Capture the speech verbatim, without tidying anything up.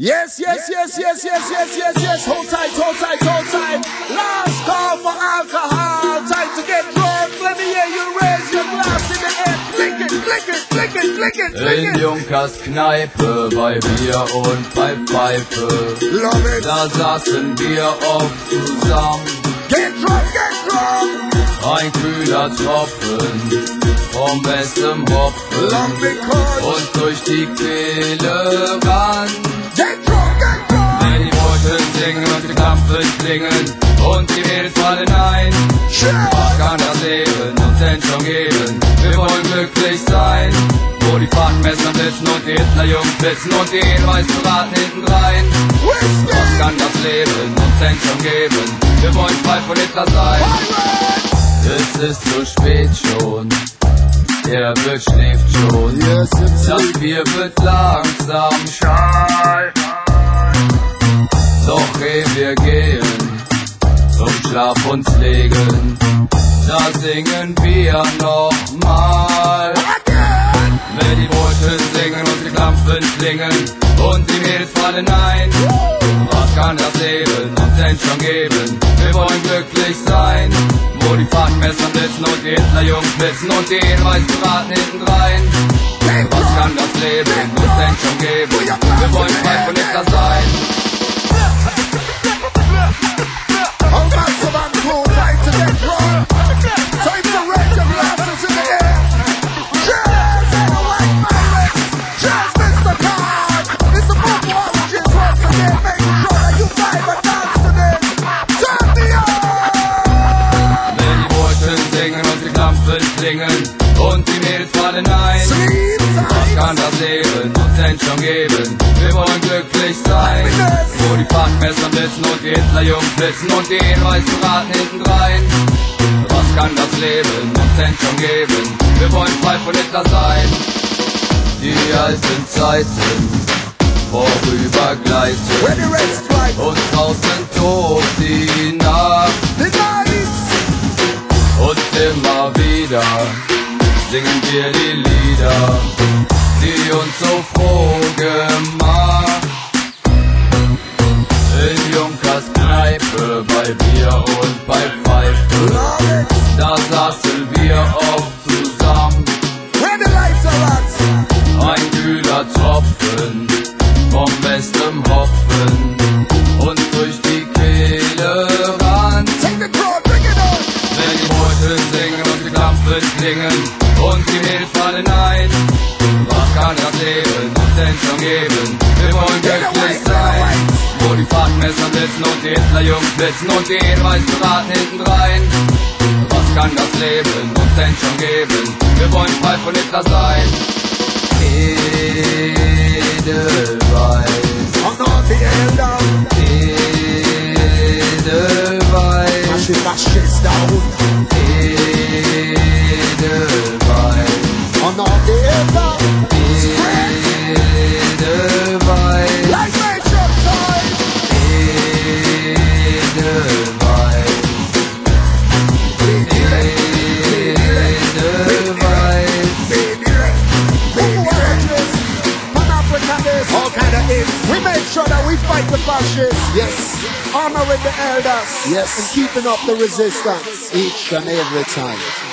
Yes, yes, yes, yes, yes, yes, yes, yes. Hold tight, hold tight, hold tight. Last call for alcohol. Time to get drunk. Let me hear you raise your glass in the air. Blink it, blink it, blink it, blink it, blink it. In Junkers Kneipe, bei Bier und bei Pfeife. Love it. Da saßen wir oft zusammen. Get drunk, get drunk. Ein kühler Tropfen vom bestem Hopfen Long because. und durch die Kehle ran. Get drunk, get drunk. Wenn die Burschen singen und die Klampfen klingen und die Mädels fallen ein. Was kann das Leben uns denn schon geben? Wir wollen glücklich sein. Wo die Fahrtmesser blitzen und die Hitlerjungs blitzen und die Edelweißen Braten hintendrein. Was kann das Leben uns denn schon geben? Wir wollen frei von Hitler sein. Es ist zu spät schon, der Wirt schläft schon. Das Bier wird langsam schal. Doch ehe wir gehen, zum Schlaf uns legen, da singen wir nochmal. Wenn die Burschen singen und die Klampfen klingen und die Mädels fallen ein. Was kann das Leben uns denn schon geben? Wir wollen glücklich sein. Wo die Fahrtmesser blitzen und die Hitlerjungs blitzen und die Edelweißen Braten hintendrein. Was kann das Leben uns denn schon geben? Wir wollen frei von Hitler sein. All massive and cool, time to get drunk. Time to raise your glasses in the air. Cheers, everyone, pirates. Cheers, Mister Card. It's a book watches once again. Make sure that you vibe and dance to this. Turn me on. Wenn die Burschen singen und die Klampfen klingen und die Mädels fallen ein. Was kann das Leben uns denn schon geben? Wir wollen glücklich sein. Wo die Fahrtmesser blitzen und die Hitlerjungs blitzen und die Edelweißen Braten hintendrein. Was kann das Leben uns denn schon geben? Wir wollen frei von Hitler sein. Die alten Zeiten vorübergleiten When the red strike, und draußen tobt die Nacht. the nights. Und immer wieder singen wir die Lieder, die uns so froh gemacht. In Junkers Kneipe, bei Bier und bei Pfeife, da saßen wir oft zusammen. When the lights are on, Ein kühler Tropfen vom bestem Hopfen und durch die Kehle ran. take the crowd, bring it on. Wenn die Burschen singen und die Klampfen klingen und die Mädels fallen ein. Was kann das Leben uns denn schon geben? Wir wollen glücklich sein. Wo die Fahrtmesser blitzen und die Hitlerjungs blitzen und die Edelweißen Braten hintendrein. Was kann das Leben uns denn schon geben? Wir wollen frei von Hitler sein. Edelweiß, I'm not the elder. Edelweiß, Mash it, mash it down. Edelweiß, I'm not the elder. Edelweiß, Like nature time. Edelweiß, Edelweiß. All kind of hits. We make sure that we fight the fascists. Yes. Honoring the elders. Yes. And keeping up the resistance each and every time.